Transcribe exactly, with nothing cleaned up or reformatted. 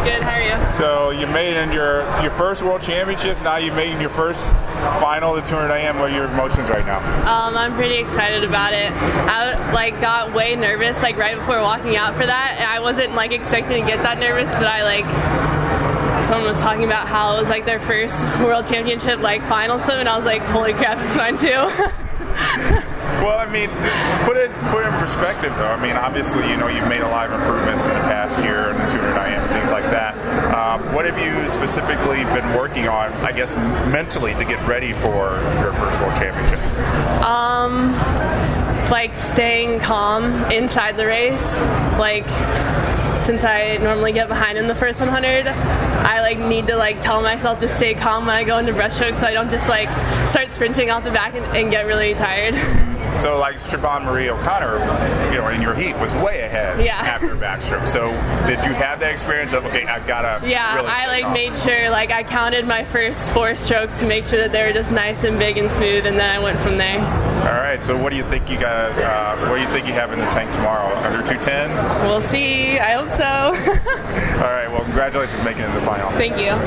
Good, how are you? So you made it in your your first World Championships. Now you made it in your first final of the two hundred A M. What are your emotions right now? Um, I'm pretty excited about it. I like got way nervous like right before walking out for that, and I wasn't like expecting to get that nervous, but I like someone was talking about how it was like their first World Championship like final swim, and I was like, holy crap, it's mine too. Well, I mean, put it put it in perspective, though. I mean, obviously, you know, you've made a lot of improvements in the past year in the two hundred A M and things like that. Um, what have you specifically been working on, I guess, mentally to get ready for your first World Championship? Um, like staying calm inside the race. Like, since I normally get behind in the first one hundred, I like need to like tell myself to stay calm when I go into breaststroke, so I don't just like start sprinting off the back and, and get really tired. So, like Siobhan Marie O'Connor, you know, in your heat was way ahead yeah. after backstroke. So, did you have that experience of okay, I've got to yeah, really I like calm? made sure like I counted my first four strokes to make sure that they were just nice and big and smooth, and then I went from there. All right. So, what do you think you got? Uh, what do you think you have in the tank tomorrow? Under two ten? We'll see. I hope so. All right. Well, congratulations on making it to the final. Thank you.